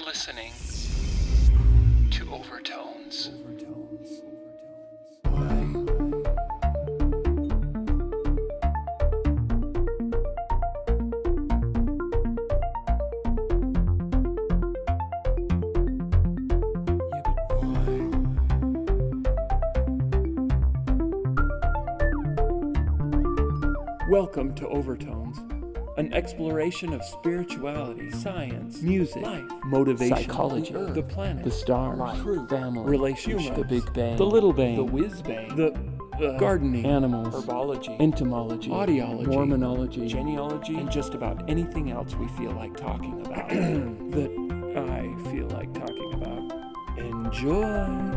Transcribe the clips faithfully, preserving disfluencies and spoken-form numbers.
listening to Overtones. Welcome to Overtones, an exploration of spirituality, science, music, life, motivation, psychology, the, earth, the planet, the stars, life, truth, family, relationships, the Big Bang, the Little Bang, the Whiz Bang, the uh, gardening, animals, herbology, entomology, audiology, Mormonology, genealogy, and just about anything else we feel like talking about that I feel like talking about. Enjoy!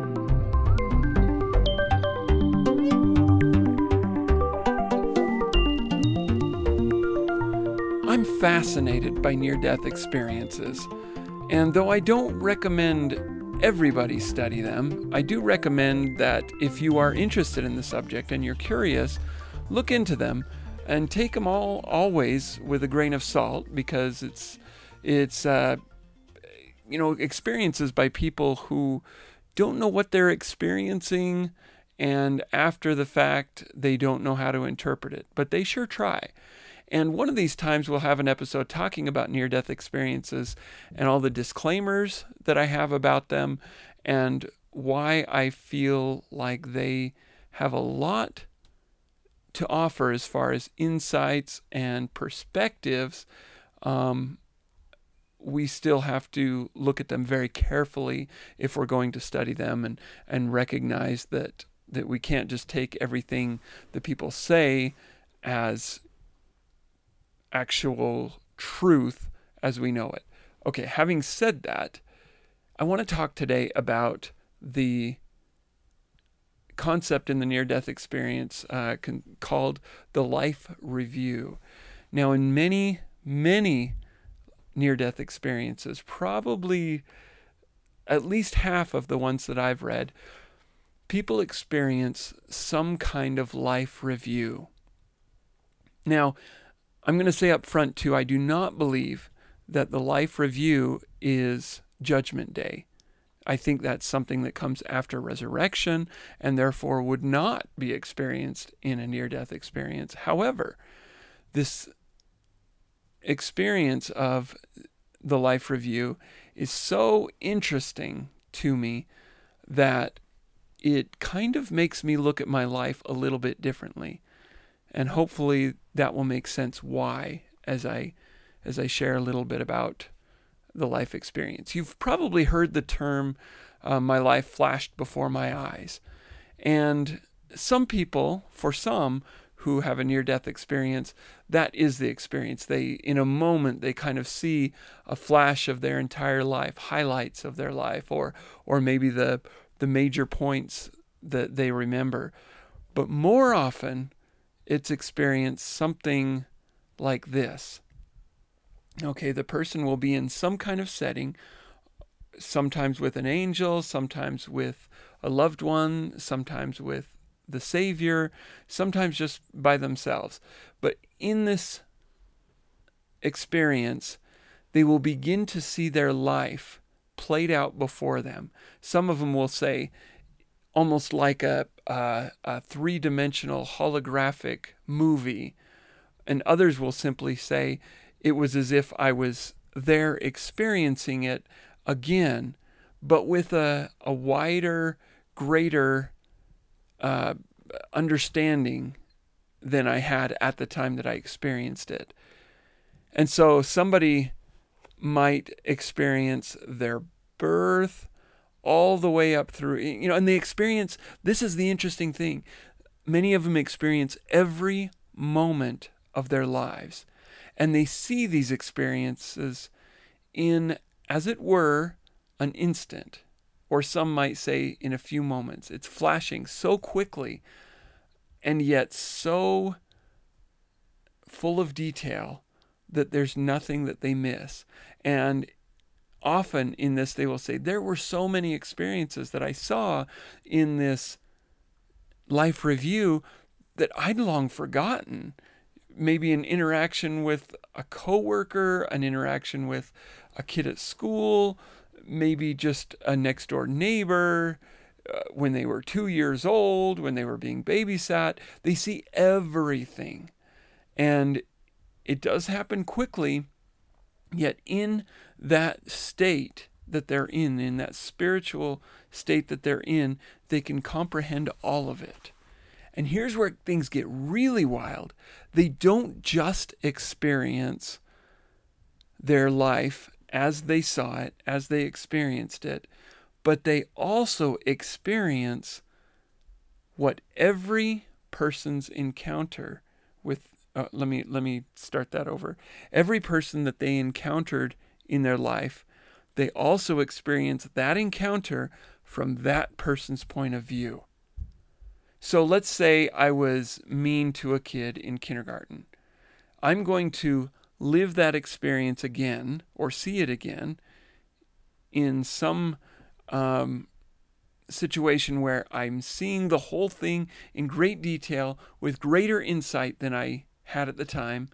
I'm fascinated by near-death experiences, and though I don't recommend everybody study them, I do recommend that if you are interested in the subject and you're curious, look into them and take them all always with a grain of salt, because it's it's uh, you know experiences by people who don't know what they're experiencing, and after the fact they don't know how to interpret it, but they sure try. And one of these times we'll have an episode talking about near-death experiences and all the disclaimers that I have about them and why I feel like they have a lot to offer as far as insights and perspectives. Um, we still have to look at them very carefully if we're going to study them and, and recognize that, that we can't just take everything that people say as actual truth as we know it. Okay, having said that, I want to talk today about the concept in the near-death experience uh, con- called the life review. Now, in many, many near-death experiences, probably at least half of the ones that I've read, people experience some kind of life review. Now, I'm going to say up front, too, I do not believe that the life review is Judgment Day. I think that's something that comes after resurrection and therefore would not be experienced in a near-death experience. However, this experience of the life review is so interesting to me that it kind of makes me look at my life a little bit differently. And hopefully that will make sense why as I as I share a little bit about the life experience. You've probably heard the term, uh, my life flashed before my eyes. And some people, for some who have a near-death experience, that is the experience. They, in a moment, they kind of see a flash of their entire life, highlights of their life, or or maybe the the major points that they remember. But more often, it's experienced something like this. Okay, the person will be in some kind of setting, sometimes with an angel, sometimes with a loved one, sometimes with the Savior, sometimes just by themselves. But in this experience, they will begin to see their life played out before them. Some of them will say, almost like a, a, a three-dimensional holographic movie. And others will simply say, it was as if I was there experiencing it again, but with a, a wider, greater uh, understanding than I had at the time that I experienced it. And so somebody might experience their birth, all the way up through, you know, and they experience, this is the interesting thing, many of them experience every moment of their lives, and they see these experiences in, as it were, an instant, or some might say in a few moments. It's flashing so quickly, and yet so full of detail that there's nothing that they miss. And often in this, they will say, there were so many experiences that I saw in this life review that I'd long forgotten maybe an interaction with a coworker, an interaction with a kid at school, maybe just a next door neighbor, uh, when they were two years old, when they were being babysat. They see everything. And it does happen quickly, yet in that state that they're in, in that spiritual state that they're in, they can comprehend all of it. And here's where things get really wild. They don't just experience their life as they saw it, as they experienced it, but they also experience what every person's encounter with, uh, let me let me start that over. Every person that they encountered in their life, they also experience that encounter from that person's point of view. So let's say I was mean to a kid in kindergarten. I'm going to live that experience again or see it again in some um, situation where I'm seeing the whole thing in great detail with greater insight than I had at the time.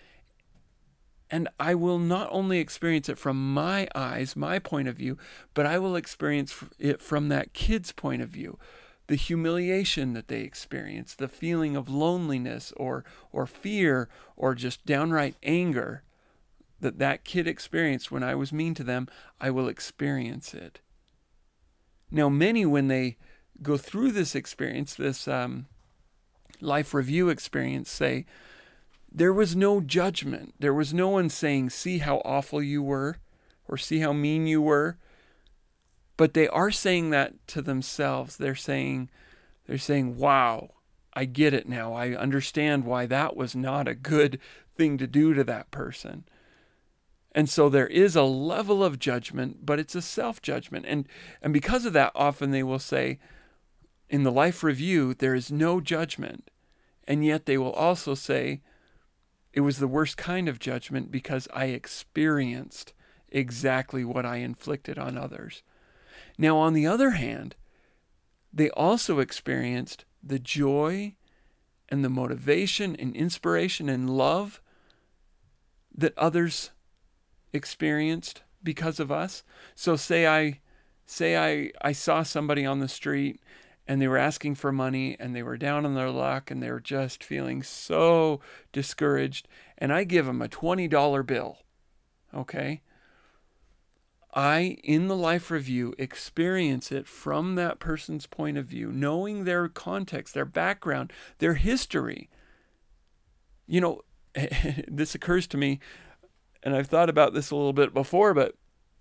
And I will not only experience it from my eyes, my point of view, but I will experience it from that kid's point of view. The humiliation that they experience, the feeling of loneliness or or fear or just downright anger that that kid experienced when I was mean to them, I will experience it. Now, many, when they go through this experience, this um, life review experience, say, there was no judgment. There was no one saying, see how awful you were or see how mean you were. But they are saying that to themselves. They're saying, they're saying, wow, I get it now. I understand why that was not a good thing to do to that person. And so there is a level of judgment, but it's a self-judgment. And, and because of that, often they will say, in the life review, there is no judgment. And yet they will also say, it was the worst kind of judgment because I experienced exactly what I inflicted on others. Now, on the other hand, they also experienced the joy and the motivation and inspiration and love that others experienced because of us. So say I say I, I saw somebody on the street and they were asking for money and they were down on their luck and they were just feeling so discouraged, and I give them a twenty dollar bill. Okay? I, in the life review, experience it from that person's point of view, knowing their context, their background, their history. You know, this occurs to me, and I've thought about this a little bit before, but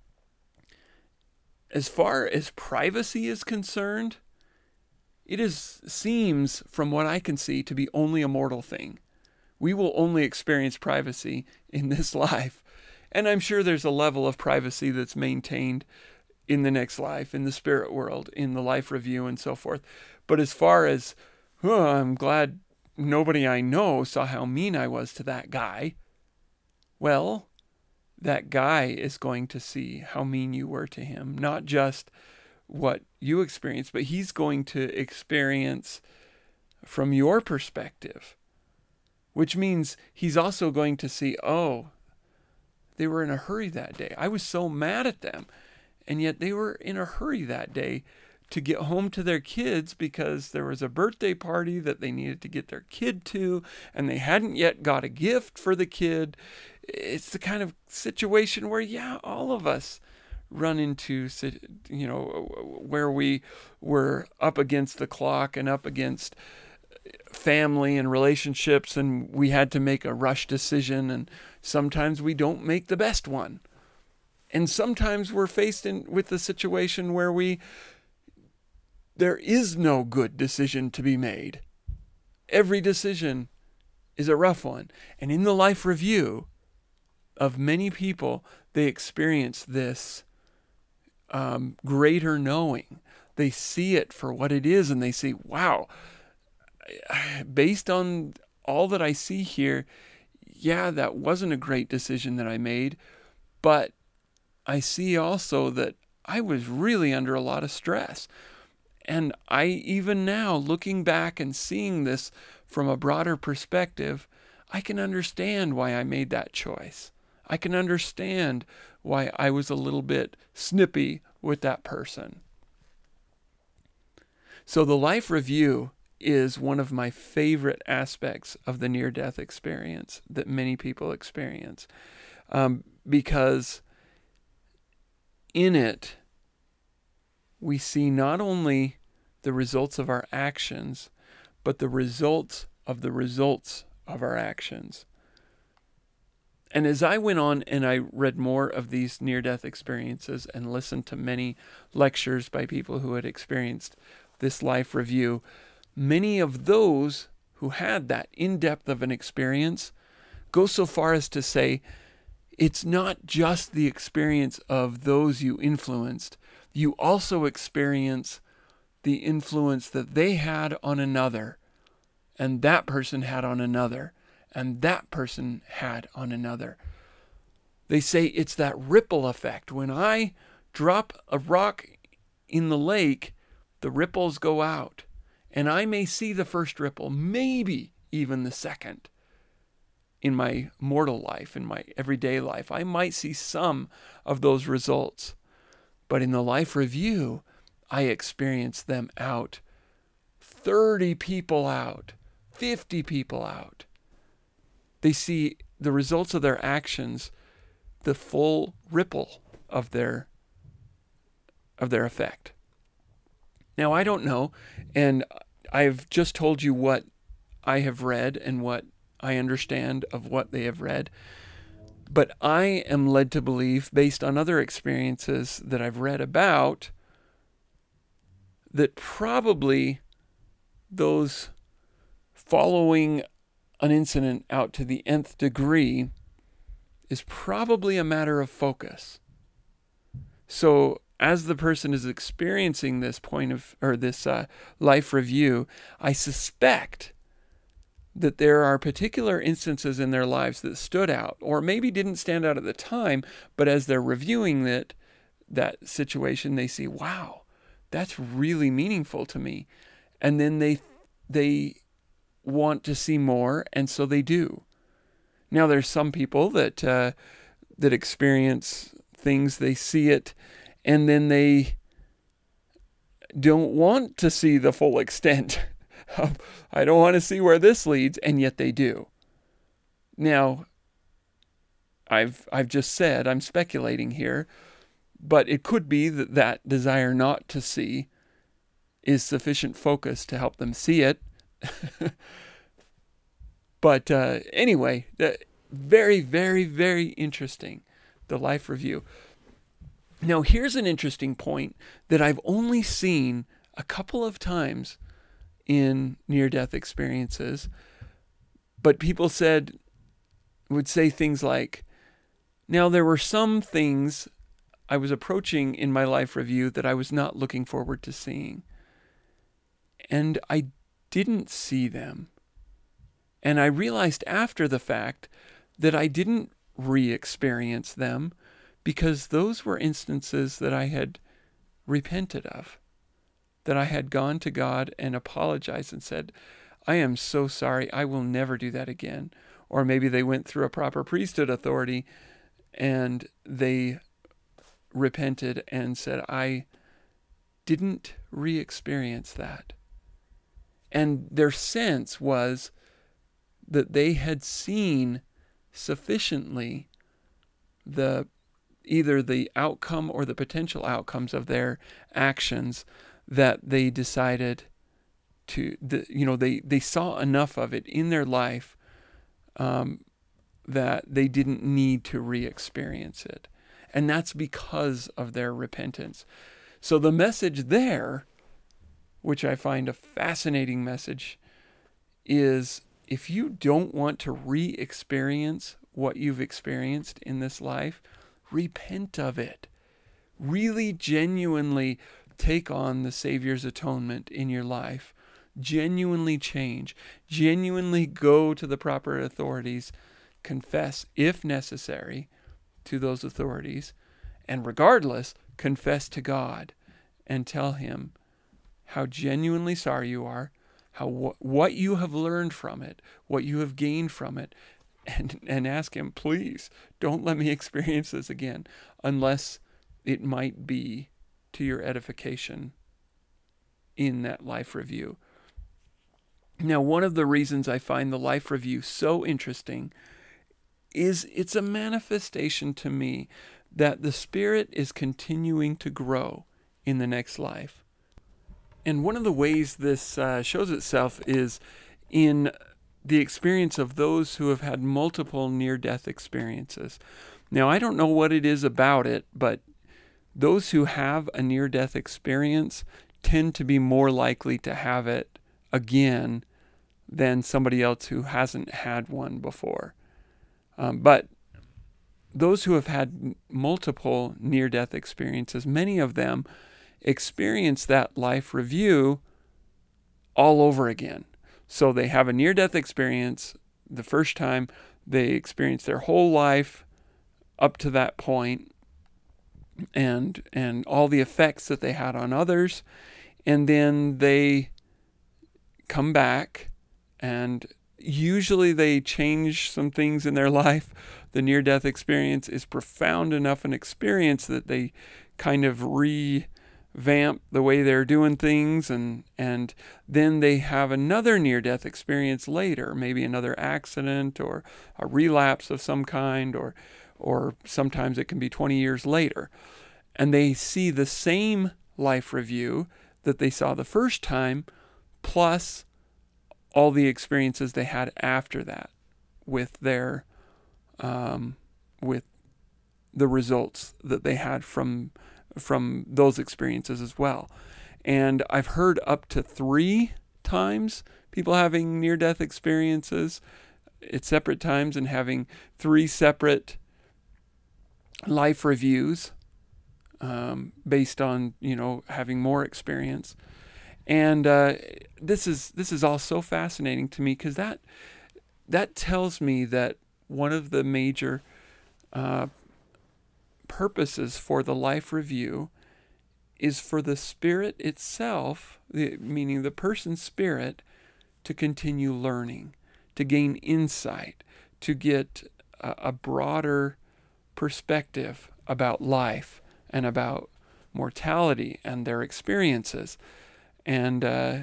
as far as privacy is concerned, it is seems, from what I can see, to be only a mortal thing. We will only experience privacy in this life. And I'm sure there's a level of privacy that's maintained in the next life, in the spirit world, in the life review and so forth. But as far as, oh, I'm glad nobody I know saw how mean I was to that guy. Well, that guy is going to see how mean you were to him, not just what you experienced, but he's going to experience from your perspective, which means he's also going to see, oh, they were in a hurry that day. I was so mad at them. And yet they were in a hurry that day to get home to their kids because there was a birthday party that they needed to get their kid to, and they hadn't yet got a gift for the kid. It's the kind of situation where, yeah, all of us run into, you know, where we were up against the clock and up against family and relationships, and we had to make a rush decision, and sometimes we don't make the best one. And sometimes we're faced in with the situation where we there is no good decision to be made. Every decision is a rough one. And in the life review of many people, they experience this um, greater knowing. They see it for what it is, and they see, wow, based on all that I see here, yeah, that wasn't a great decision that I made, but I see also that I was really under a lot of stress. And I, even now, looking back and seeing this from a broader perspective, I can understand why I made that choice. I can understand why I was a little bit snippy with that person. So the life review is one of my favorite aspects of the near-death experience that many people experience, um, because in it, we see not only the results of our actions, but the results of the results of our actions. And as I went on and I read more of these near-death experiences and listened to many lectures by people who had experienced this life review, many of those who had that in-depth of an experience go so far as to say, it's not just the experience of those you influenced. You also experience the influence that they had on another, and that person had on another, and that person had on another. They say it's that ripple effect. When I drop a rock in the lake, the ripples go out, and I may see the first ripple, maybe even the second. In my mortal life, in my everyday life, I might see some of those results. But in the life review, I experience them out. thirty people out, fifty people out. They see the results of their actions, the full ripple of their of their effect. Now, I don't know, and I've just told you what I have read and what I understand of what they have read, but I am led to believe, based on other experiences that I've read about, that probably those following an incident out to the nth degree is probably a matter of focus. So as the person is experiencing this point of, or this uh, life review, I suspect that there are particular instances in their lives that stood out, or maybe didn't stand out at the time, but as they're reviewing it, that situation, they see, wow, that's really meaningful to me. And then they they want to see more, and so they do. Now, there's some people that uh, that experience things, they see it, and then they don't want to see the full extent. I don't want to see where this leads, and yet they do. Now, I've I've just said, I'm speculating here, but it could be that that desire not to see is sufficient focus to help them see it. But uh, anyway, very, very, very interesting, the life review. Now, here's an interesting point that I've only seen a couple of times in near-death experiences, but people said, would say things like, now there were some things I was approaching in my life review that I was not looking forward to seeing, and I didn't see them. And I realized after the fact that I didn't re-experience them because those were instances that I had repented of, that I had gone to God and apologized and said, I am so sorry, I will never do that again. Or maybe they went through a proper priesthood authority and they repented and said, I didn't re-experience that. And their sense was that they had seen sufficiently the either the outcome or the potential outcomes of their actions that they decided to, the, you know, they, they saw enough of it in their life um, that they didn't need to re-experience it. And that's because of their repentance. So the message there, which I find a fascinating message, is if you don't want to re-experience what you've experienced in this life, repent of it. Really genuinely take on the Savior's atonement in your life. Genuinely change. Genuinely go to the proper authorities. Confess, if necessary, to those authorities. And regardless, confess to God and tell Him how genuinely sorry you are, how wh- what you have learned from it, what you have gained from it, and and ask him, please don't let me experience this again, unless it might be to your edification in that life review. Now, one of the reasons I find the life review so interesting is it's a manifestation to me that the Spirit is continuing to grow in the next life. And one of the ways this uh, shows itself is in the experience of those who have had multiple near-death experiences. Now, I don't know what it is about it, but those who have a near-death experience tend to be more likely to have it again than somebody else who hasn't had one before. Um, but those who have had multiple near-death experiences, many of them experience that life review all over again. So they have a near-death experience the first time, they experience their whole life up to that point, and and all the effects that they had on others, and then they come back, and usually they change some things in their life. The near-death experience is profound enough an experience that they kind of revamp the way they're doing things, and and then they have another near-death experience later, maybe another accident or a relapse of some kind, or or sometimes it can be twenty years later. And they see the same life review that they saw the first time, plus all the experiences they had after that with their um, with the results that they had from from those experiences as well. And I've heard up to three times people having near-death experiences at separate times and having three separate life reviews um, based on, you know, having more experience. And uh, this is this is all so fascinating to me, because that that tells me that one of the major uh, purposes for the life review is for the Spirit itself, the, meaning the person's spirit, to continue learning, to gain insight, to get a, a broader perspective about life and about mortality and their experiences. And uh,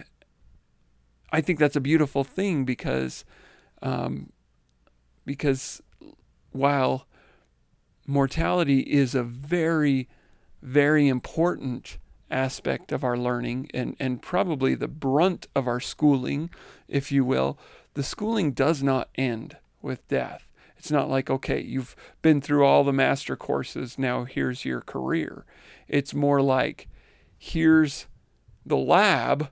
I think that's a beautiful thing, because um, because while mortality is a very, very important aspect of our learning, and, and probably the brunt of our schooling, if you will, the schooling does not end with death. It's not like, okay, you've been through all the master courses, now here's your career. It's more like, here's the lab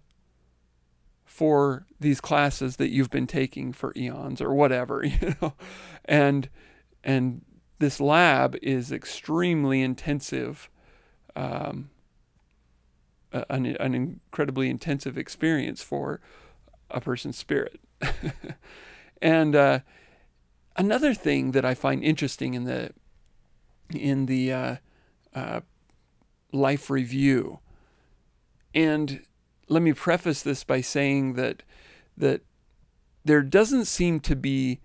for these classes that you've been taking for eons or whatever, you know, and and this lab is extremely intensive, um, an, an incredibly intensive experience for a person's spirit. And uh, another thing that I find interesting in the in the uh, uh, life review, and let me preface this by saying that that there doesn't seem to be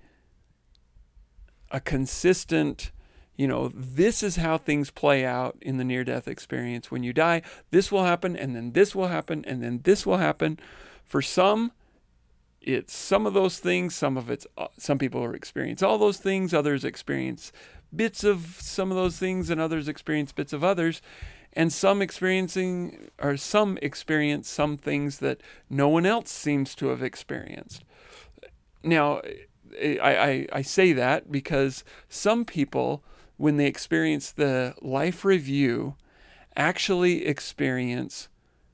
a consistent, you know, this is how things play out in the near-death experience. When you die, this will happen, and then this will happen, and then this will happen. For some, it's some of those things. Some of it's some people experience all those things. Others experience bits of some of those things, and others experience bits of others. And some experiencing or some experience some things that no one else seems to have experienced. Now, I, I, I say that because some people, when they experience the life review, actually experience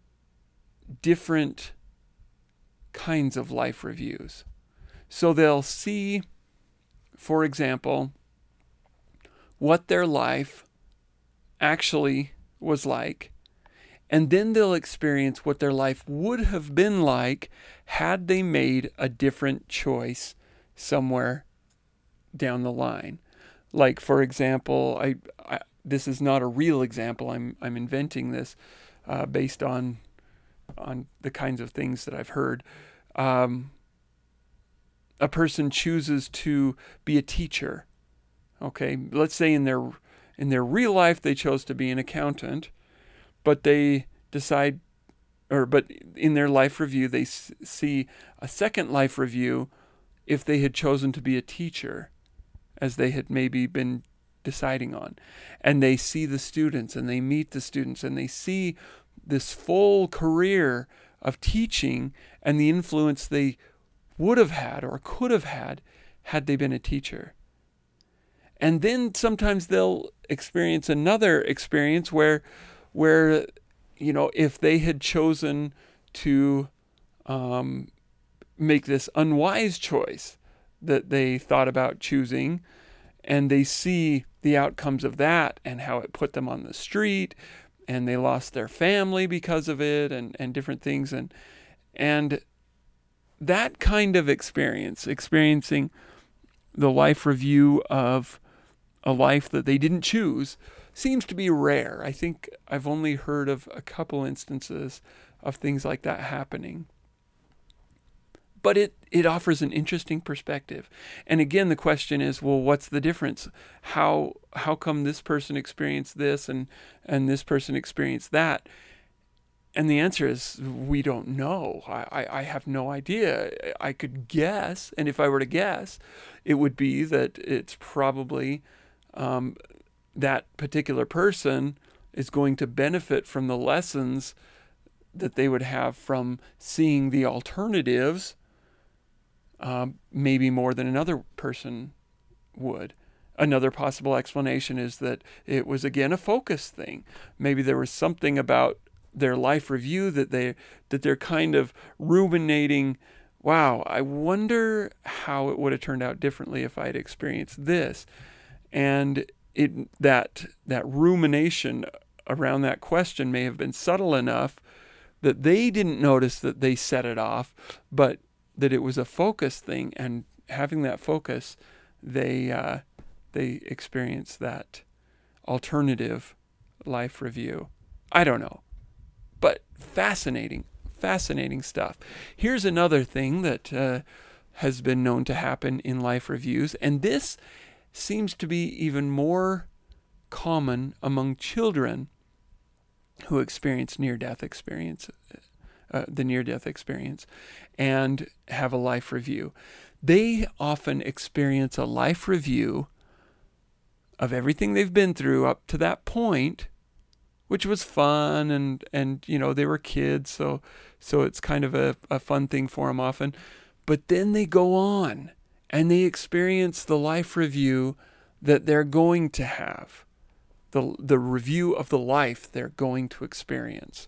different kinds of life reviews. So they'll see, for example, what their life actually was like, and then they'll experience what their life would have been like had they made a different choice somewhere down the line. Like, for example, I, I this is not a real example. I'm I'm inventing this uh, based on on the kinds of things that I've heard. um, a person chooses to be a teacher. Okay, let's say in their in their real life they chose to be an accountant, but they decide, or but in their life review they s- see a second life review if they had chosen to be a teacher, as they had maybe been deciding on, and they see the students and they meet the students and they see this full career of teaching and the influence they would have had or could have had had they been a teacher. And then sometimes they'll experience another experience where where you know, if they had chosen to um, make this unwise choice that they thought about choosing, and they see the outcomes of that and how it put them on the street, and they lost their family because of it, and, and different things. And and that kind of experience, experiencing the life review of a life that they didn't choose, seems to be rare. I think I've only heard of a couple instances of things like that happening. But it, it offers an interesting perspective. And again, the question is, well, what's the difference? How how come this person experienced this and, and this person experienced that? And the answer is, we don't know. I, I, I have no idea. I could guess, and if I were to guess, it would be that it's probably um, that particular person is going to benefit from the lessons that they would have from seeing the alternatives, um, maybe more than another person would. Another possible explanation is that it was, again, a focus thing. Maybe there was something about their life review that they that they're kind of ruminating, wow, I wonder how it would have turned out differently if I'd experienced this. And it that that rumination around that question may have been subtle enough that they didn't notice that they set it off, but that it was a focus thing, and having that focus, they uh, they experience that alternative life review. I don't know. But fascinating, fascinating stuff. Here's another thing that uh, has been known to happen in life reviews, and this seems to be even more common among children who experience near-death experience, uh, the near-death experience, and have a life review. They often experience a life review of everything they've been through up to that point, which was fun, and, and you know, they were kids, so so it's kind of a, a fun thing for them often. But then they go on, and they experience the life review that they're going to have, the the review of the life they're going to experience.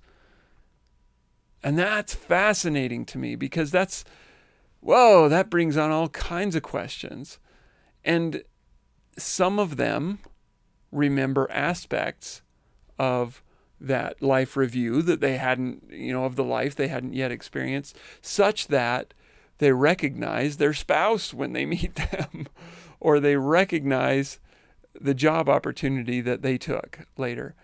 And that's fascinating to me, because that's, whoa, that brings on all kinds of questions. And some of them remember aspects of that life review that they hadn't, you know, of the life they hadn't yet experienced, such that they recognize their spouse when they meet them, or they recognize the job opportunity that they took later.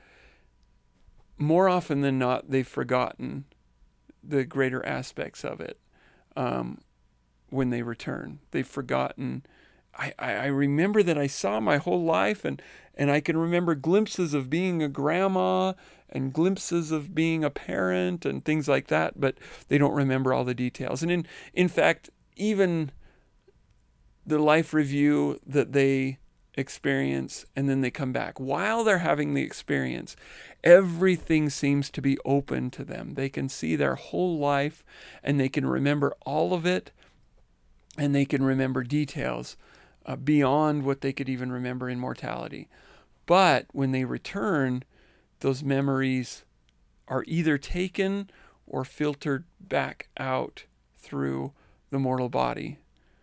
More often than not, they've forgotten the greater aspects of it um, when they return. They've forgotten. I, I, I remember that I saw my whole life, and, and I can remember glimpses of being a grandma and glimpses of being a parent and things like that, but they don't remember all the details. And in, in fact, even the life review that they experience and then they come back, while they're having the experience, everything seems to be open to them. They can see their whole life, and they can remember all of it, and they can remember details uh, beyond what they could even remember in mortality. But when they return, those memories are either taken or filtered back out through the mortal body.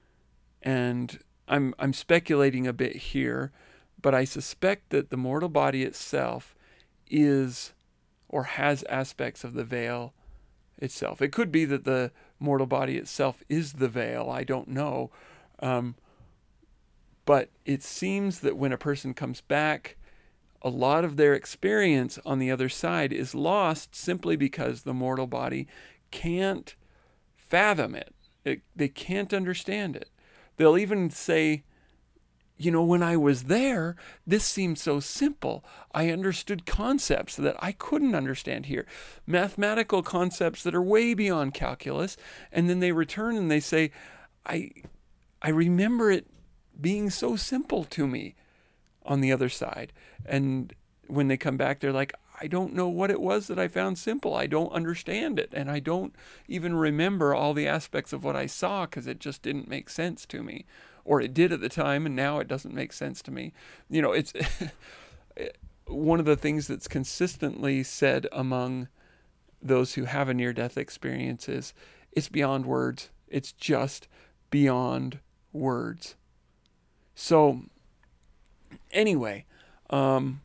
And I'm I'm speculating a bit here, but I suspect that the mortal body itself is or has aspects of the veil itself. It could be that the mortal body itself is the veil. I don't know. Um, but it seems that when a person comes back, a lot of their experience on the other side is lost simply because the mortal body can't fathom it. It, they can't understand it. They'll even say, you know, when I was there, this seemed so simple. I understood concepts that I couldn't understand here, mathematical concepts that are way beyond calculus. And then they return and they say, I, I remember it being so simple to me on the other side. And when they come back, they're like, I don't know what it was that I found simple. I don't understand it. And I don't even remember all the aspects of what I saw because it just didn't make sense to me. Or it did at the time, and now it doesn't make sense to me. You know, it's one of the things that's consistently said among those who have a near-death experience is, it's beyond words. It's just beyond words. So, anyway, um,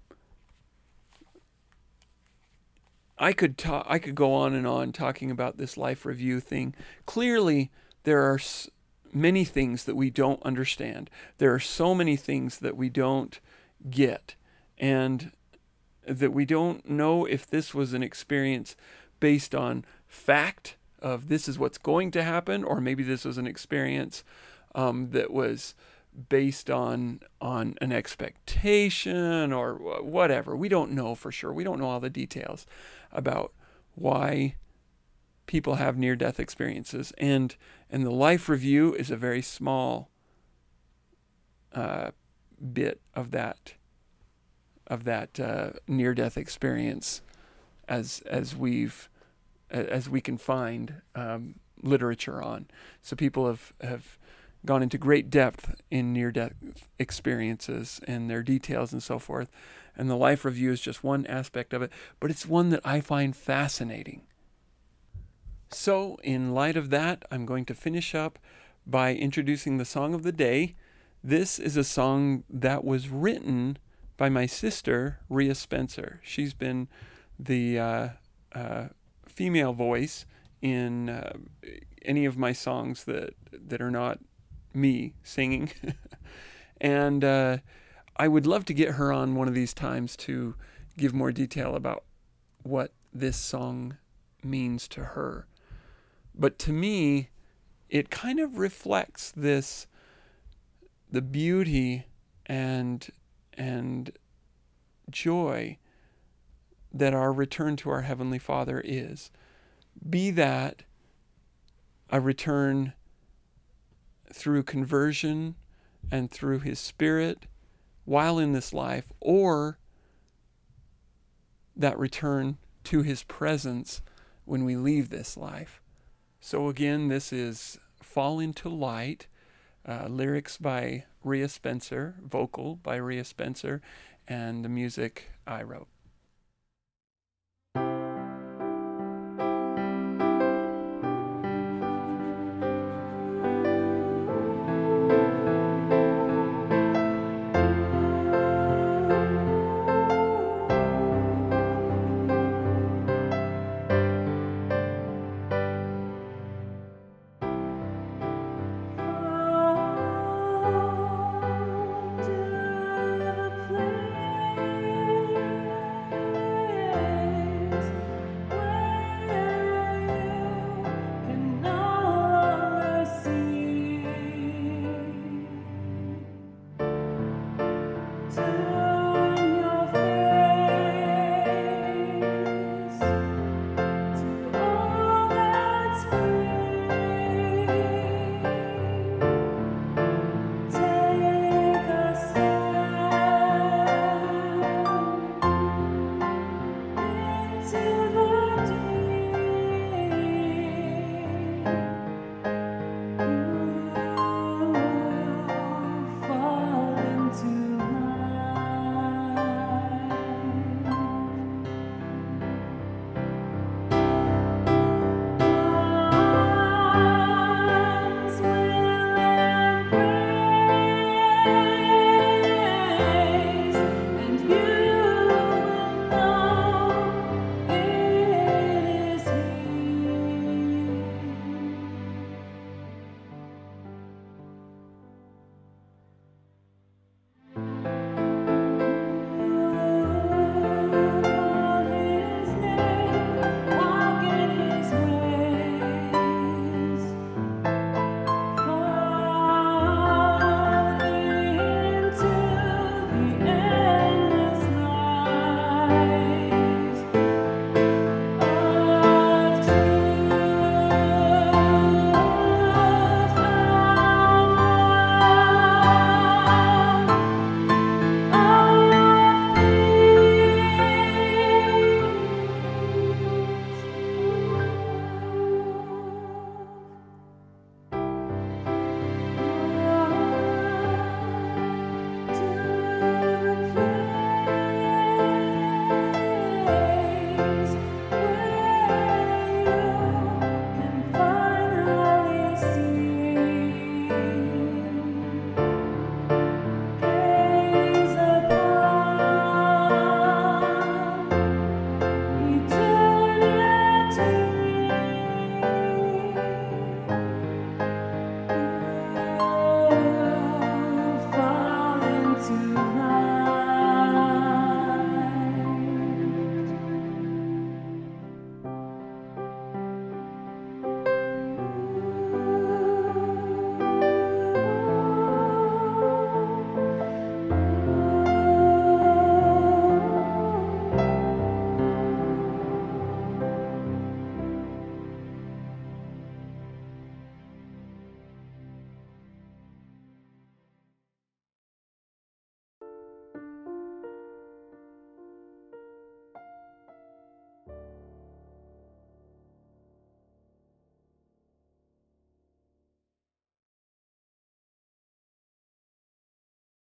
I could talk. I could go on and on talking about this life review thing. Clearly, there are s- many things that we don't understand. There are so many things that we don't get, and that we don't know if this was an experience based on fact of this is what's going to happen, or maybe this was an experience um, that was based on on an expectation or whatever. We don't know for sure. We don't know all the details about why people have near-death experiences, and and the life review is a very small uh, bit of that of that uh, near-death experience, as as we've as we can find um, literature on. So people have have gone into great depth in near-death experiences and their details and so forth, and the life review is just one aspect of it, but it's one that I find fascinating. So, in light of that, I'm going to finish up by introducing the song of the day. This is a song that was written by my sister, Rhea Spencer. She's been the uh, uh, female voice in uh, any of my songs that that are not me singing. and uh, I would love to get her on one of these times to give more detail about what this song means to her. But to me, it kind of reflects this, the beauty and and joy that our return to our Heavenly Father is. Be that a return through conversion and through His Spirit while in this life, or that return to His presence when we leave this life. So again, this is Fall Into Light, uh, lyrics by Rhea Spencer, vocal by Rhea Spencer, and the music I wrote.